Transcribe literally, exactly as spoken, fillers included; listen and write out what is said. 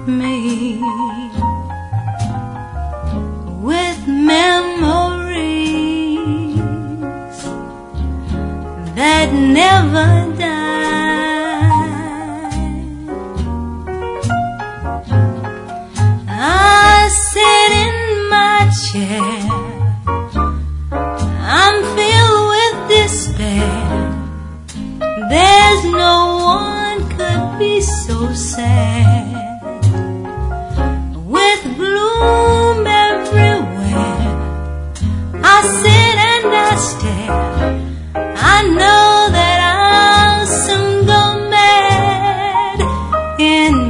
me with memories that never die. I sit in my chair, I'm filled with despair. There's no one could be so sad. With gloom everywhere, I sit and I stare. I know that I'll soon go mad in